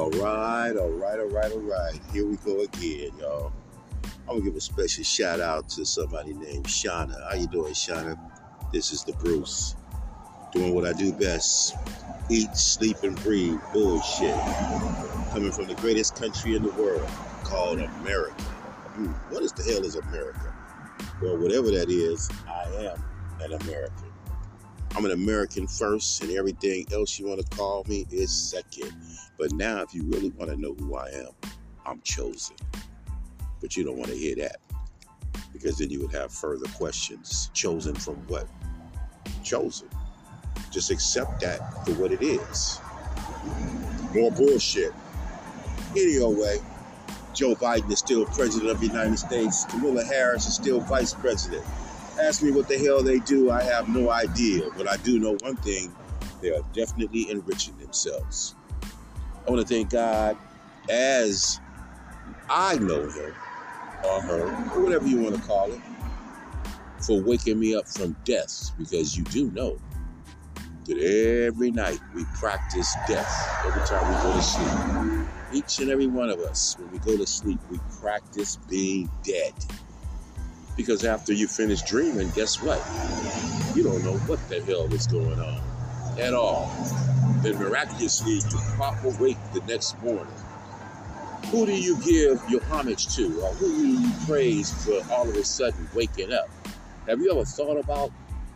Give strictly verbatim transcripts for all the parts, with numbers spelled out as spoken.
All right, all right, all right, all right. Here we go again, y'all. I'm gonna give a special shout out to somebody named Shauna. How you doing, Shauna? This is the Bruce, doing what I do best: eat, sleep, and breathe bullshit. Coming from the greatest country in the world, called America. Hmm, what is the hell is America? Well, whatever that is, I am an American. I'm an American first, and everything else you want to call me is second. But now, if you really want to know who I am, I'm chosen. But you don't want to hear that, because then you would have further questions. Chosen from what? Chosen. Just accept that for what it is. More bullshit. Anyway, Joe Biden is still president of the United States. Kamala Harris is still vice president. Ask me what the hell they do, I have no idea. But I do know one thing: they are definitely enriching themselves. I want to thank God, as I know him, or her, or whatever you want to call it, for waking me up from death. Because you do know that every night we practice death every time we go to sleep. Each and every one of us, when we go to sleep, we practice being dead. Because after you finish dreaming, guess what? You don't know what the hell is going on at all. Then miraculously, you pop awake the next morning. Who do you give your homage to? Or who do you praise for all of a sudden waking up? Have you ever thought about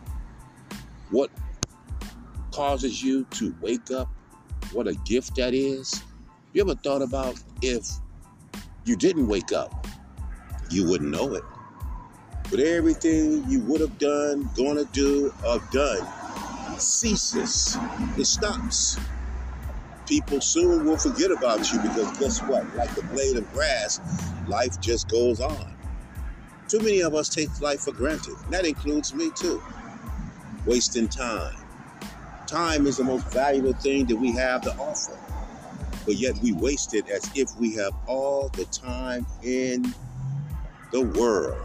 what causes you to wake up? What a gift that is? You ever thought about if you didn't wake up, you wouldn't know it? But everything you would have done, gonna do, or done ceases. It stops. People soon will forget about you, because guess what? Like the blade of grass, life just goes on. Too many of us take life for granted. And that includes me too. Wasting time. Time is the most valuable thing that we have to offer. But yet we waste it as if we have all the time in the world.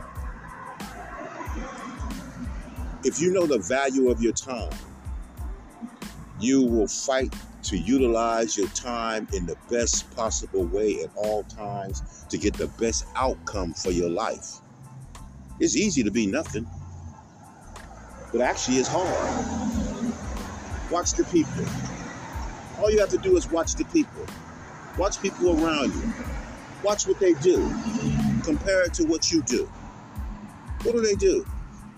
If you know the value of your time, you will fight to utilize your time in the best possible way at all times to get the best outcome for your life. It's easy to be nothing, but actually it's hard. Watch the people. All you have to do is watch the people. Watch people around you. Watch what they do. Compare it to what you do. What do they do?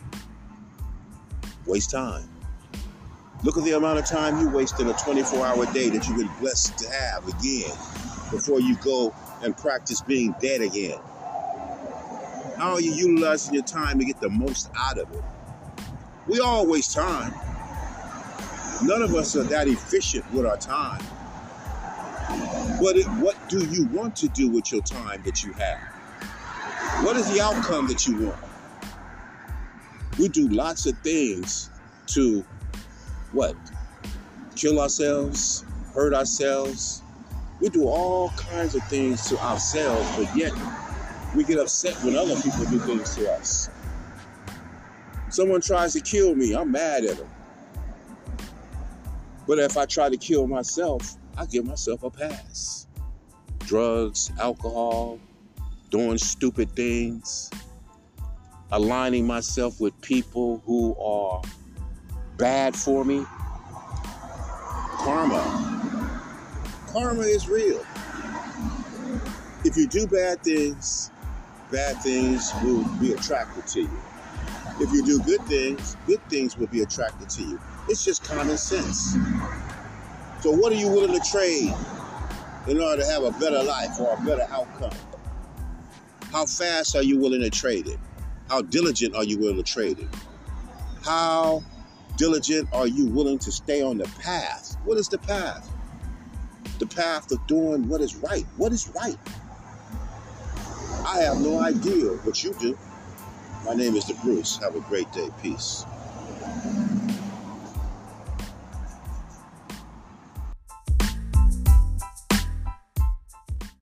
Waste time. Look at the amount of time you waste in a twenty-four hour day that you've been blessed to have again before you go and practice being dead again. How are you utilizing your time to get the most out of it? We all waste time. None of us are that efficient with our time. But it, what do you want to do with your time that you have? What is the outcome that you want? We do lots of things to, what? Kill ourselves, hurt ourselves. We do all kinds of things to ourselves, but yet we get upset when other people do things to us. Someone tries to kill me, I'm mad at them. But if I try to kill myself, I give myself a pass. Drugs, alcohol, doing stupid things, aligning myself with people who are bad for me. Karma. Karma is real. If you do bad things, bad things will be attracted to you. If you do good things, good things will be attracted to you. It's just common sense. So what are you willing to trade in order to have a better life or a better outcome? How fast are you willing to trade it? How diligent are you willing to trade it? How diligent are you willing to stay on the path? What is the path? The path of doing what is right. What is right? I have no idea, but you do. My name is the Bruce. Have a great day. Peace.